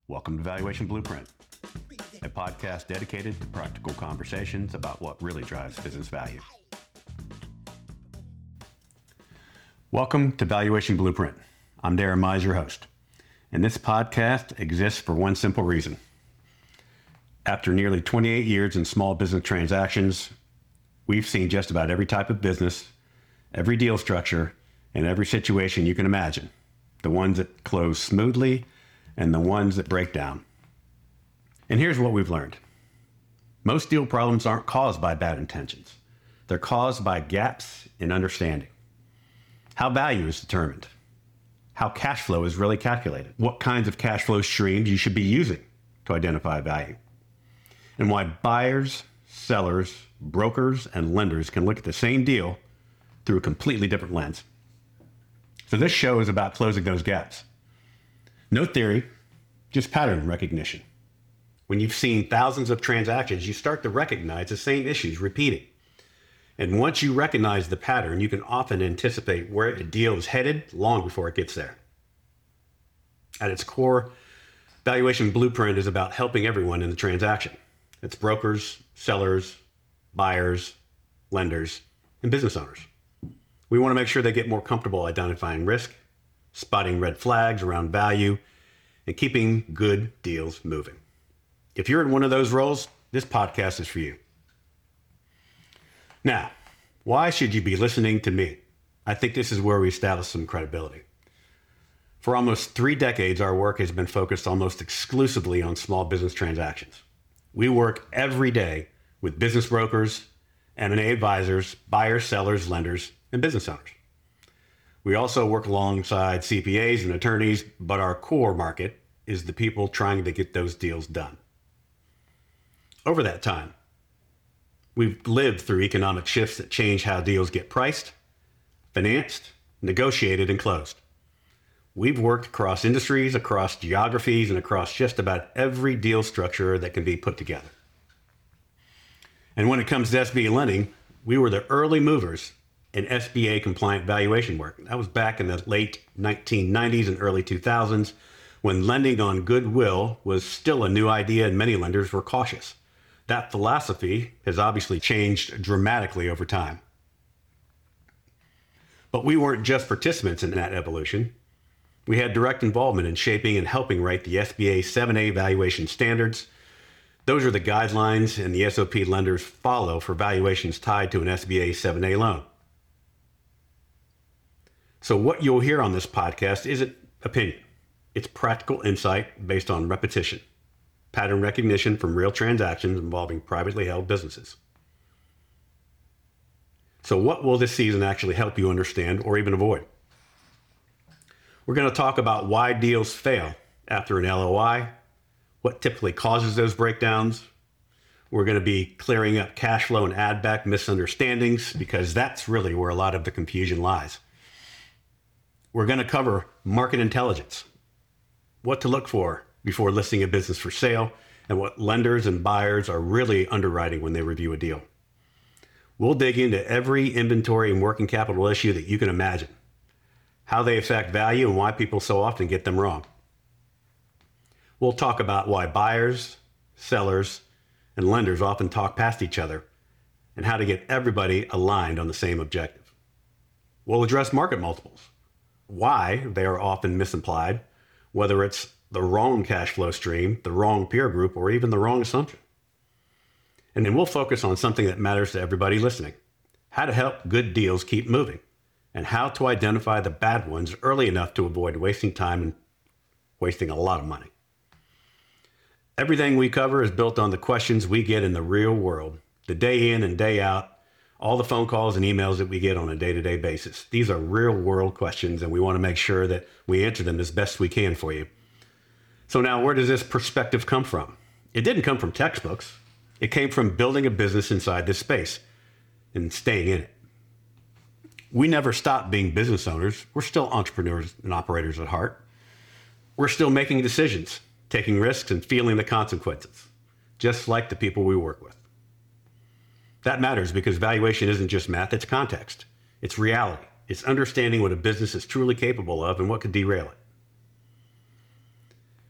Welcome to Valuation Blueprint, a podcast dedicated to practical conversations about what really drives business value. Welcome to Valuation Blueprint. I'm Darren Mize, your host, and this podcast exists for one simple reason. After nearly 28 years in small business transactions, we've seen just about every type of business, every deal structure, and every situation you can imagine. The ones that close smoothly and the ones that break down. And here's what we've learned. Most deal problems aren't caused by bad intentions. They're caused by gaps in understanding. How value is determined. How cash flow is really calculated. What kinds of cash flow streams you should be using to identify value. And why buyers, sellers, brokers, and lenders can look at the same deal through a completely different lens. So this show is about closing those gaps. No theory, just pattern recognition. When you've seen thousands of transactions, you start to recognize the same issues repeating. And once you recognize the pattern, you can often anticipate where a deal is headed long before it gets there. At its core, Valuation Blueprint is about helping everyone in the transaction. It's brokers, sellers, buyers, lenders, and business owners. We want to make sure they get more comfortable identifying risk, spotting red flags around value, and keeping good deals moving. If you're in one of those roles, this podcast is for you. Now, why should you be listening to me? I think this is where we establish some credibility. For almost 3 decades, our work has been focused almost exclusively on small business transactions. We work every day with business brokers, M&A advisors, buyers, sellers, lenders, and business owners. We also work alongside CPAs and attorneys, but our core market is the people trying to get those deals done. Over that time, we've lived through economic shifts that change how deals get priced, financed, negotiated, and closed. We've worked across industries, across geographies, and across just about every deal structure that can be put together. And when it comes to SBA lending, we were the early movers in SBA compliant valuation work. That was back in the late 1990s and early 2000s when lending on goodwill was still a new idea and many lenders were cautious. That philosophy has obviously changed dramatically over time. But we weren't just participants in that evolution. We had direct involvement in shaping and helping write the SBA 7A valuation standards. Those are the guidelines and the SOP lenders follow for valuations tied to an SBA 7A loan. So what you'll hear on this podcast isn't opinion. It's practical insight based on repetition, pattern recognition from real transactions involving privately held businesses. So what will this season actually help you understand or even avoid? We're going to talk about why deals fail after an LOI, what typically causes those breakdowns. We're going to be clearing up cash flow and add back misunderstandings because that's really where a lot of the confusion lies. We're going to cover market intelligence, what to look for before listing a business for sale, and what lenders and buyers are really underwriting when they review a deal. We'll dig into every inventory and working capital issue that you can imagine, how they affect value and why people so often get them wrong. We'll talk about why buyers, sellers, and lenders often talk past each other and how to get everybody aligned on the same objective. We'll address market multiples, why they are often misimplied, whether it's the wrong cash flow stream, the wrong peer group, or even the wrong assumption. And then we'll focus on something that matters to everybody listening, how to help good deals keep moving, and how to identify the bad ones early enough to avoid wasting time and wasting a lot of money. Everything we cover is built on the questions we get in the real world, the day in and day out, all the phone calls and emails that we get on a day-to-day basis. These are real world questions, and we want to make sure that we answer them as best we can for you. So now, where does this perspective come from? It didn't come from textbooks. It came from building a business inside this space and staying in it. We never stopped being business owners. We're still entrepreneurs and operators at heart. We're still making decisions, taking risks, and feeling the consequences, just like the people we work with. That matters because valuation isn't just math, it's context. It's reality. It's understanding what a business is truly capable of and what could derail it.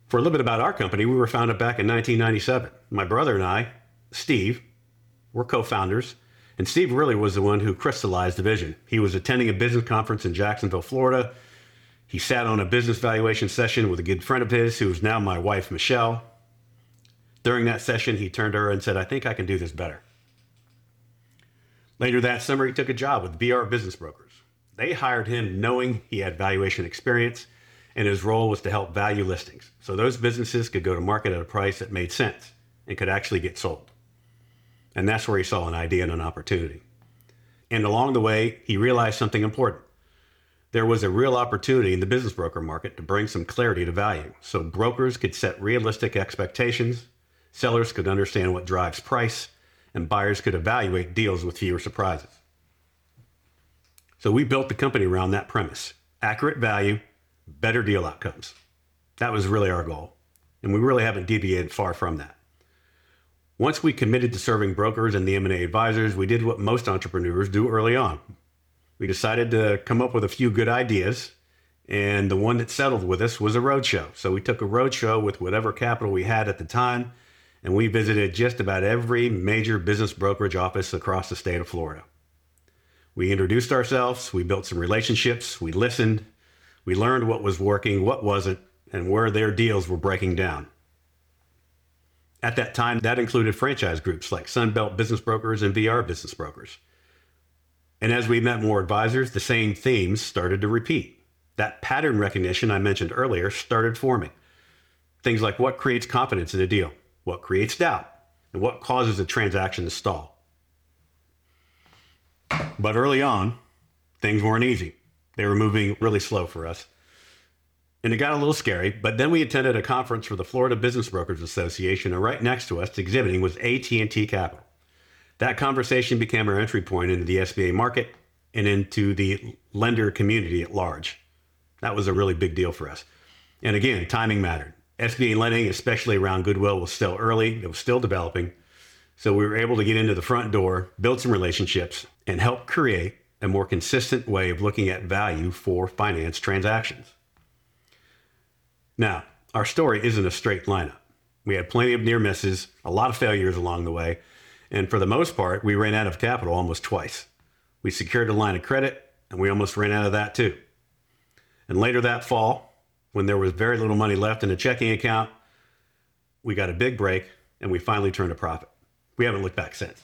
For a little bit about our company, we were founded back in 1997. My brother and I, Steve, were co-founders, and Steve really was the one who crystallized the vision. He was attending a business conference in Jacksonville, Florida. He sat on a business valuation session with a good friend of his, who is now my wife, Michelle. During that session, he turned to her and said, "I think I can do this better." Later that summer, he took a job with BR Business Brokers. They hired him knowing he had valuation experience, and his role was to help value listings, so those businesses could go to market at a price that made sense and could actually get sold. And that's where he saw an idea and an opportunity. And along the way, he realized something important. There was a real opportunity in the business broker market to bring some clarity to value, so brokers could set realistic expectations, sellers could understand what drives price, and buyers could evaluate deals with fewer surprises. So we built the company around that premise: accurate value, better deal outcomes. That was really our goal, and we really haven't deviated far from that. Once we committed to serving brokers and the M&A advisors, we did what most entrepreneurs do early on. We decided to come up with a few good ideas, and the one that settled with us was a roadshow. So we took a roadshow with whatever capital we had at the time, and we visited just about every major business brokerage office across the state of Florida. We introduced ourselves, we built some relationships, we listened, we learned what was working, what wasn't, and where their deals were breaking down. At that time, that included franchise groups like Sunbelt Business Brokers and VR Business Brokers. And as we met more advisors, the same themes started to repeat. That pattern recognition I mentioned earlier started forming. Things like what creates confidence in a deal, what creates doubt, and what causes a transaction to stall. But early on, things weren't easy. They were moving really slow for us. And it got a little scary, but then we attended a conference for the Florida Business Brokers Association, and right next to us exhibiting was AT&T Capital. That conversation became our entry point into the SBA market and into the lender community at large. That was a really big deal for us. And again, timing mattered. SBA lending, especially around goodwill, was still early. It was still developing. So we were able to get into the front door, build some relationships, and help create a more consistent way of looking at value for finance transactions. Now, our story isn't a straight lineup. We had plenty of near misses, a lot of failures along the way, and for the most part, we ran out of capital almost twice. We secured a line of credit, and we almost ran out of that too. And later that fall, when there was very little money left in a checking account, we got a big break, and we finally turned a profit. We haven't looked back since.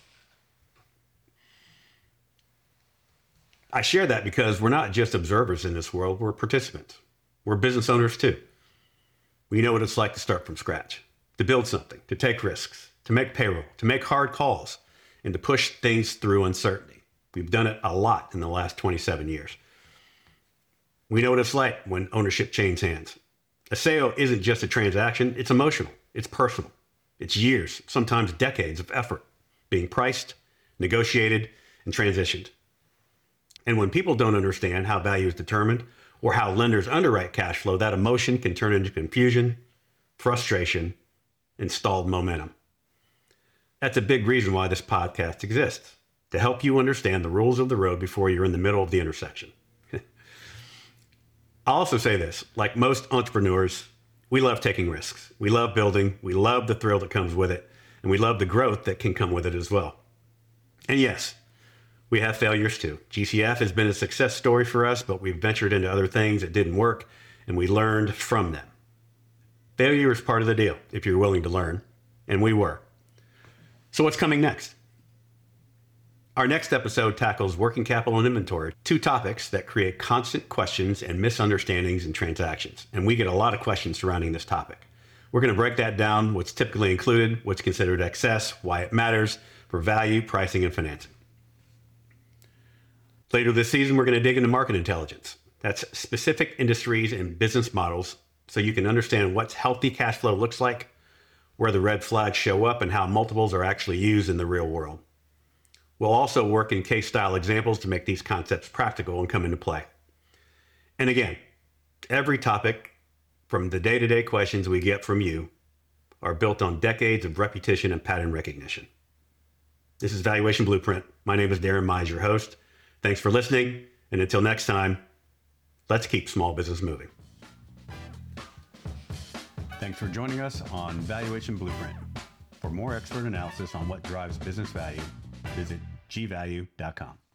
I share that because we're not just observers in this world, we're participants. We're business owners too. We know what it's like to start from scratch, to build something, to take risks, to make payroll, to make hard calls, and to push things through uncertainty. We've done it a lot in the last 27 years. We know what it's like when ownership changes hands. A sale isn't just a transaction, it's emotional, it's personal. It's years, sometimes decades of effort being priced, negotiated, and transitioned. And when people don't understand how value is determined or how lenders underwrite cash flow, that emotion can turn into confusion, frustration, and stalled momentum. That's a big reason why this podcast exists, to help you understand the rules of the road before you're in the middle of the intersection. I'll also say this, like most entrepreneurs, we love taking risks. We love building, we love the thrill that comes with it, and we love the growth that can come with it as well. And yes, we have failures too. GCF has been a success story for us, but we've ventured into other things that didn't work, and we learned from them. Failure is part of the deal, if you're willing to learn, and we were. So what's coming next? Our next episode tackles working capital and inventory, two topics that create constant questions and misunderstandings in transactions. And we get a lot of questions surrounding this topic. We're going to break that down, what's typically included, what's considered excess, why it matters for value, pricing, and financing. Later this season, we're going to dig into market intelligence. That's specific industries and business models so you can understand what healthy cash flow looks like, where the red flags show up, and how multiples are actually used in the real world. We'll also work in case-style examples to make these concepts practical and come into play. And again, every topic from the day-to-day questions we get from you are built on decades of repetition and pattern recognition. This is Valuation Blueprint. My name is Darren Mize, your host. Thanks for listening, and until next time, let's keep small business moving. Thanks for joining us on Valuation Blueprint. For more expert analysis on what drives business value, visit gvalue.com.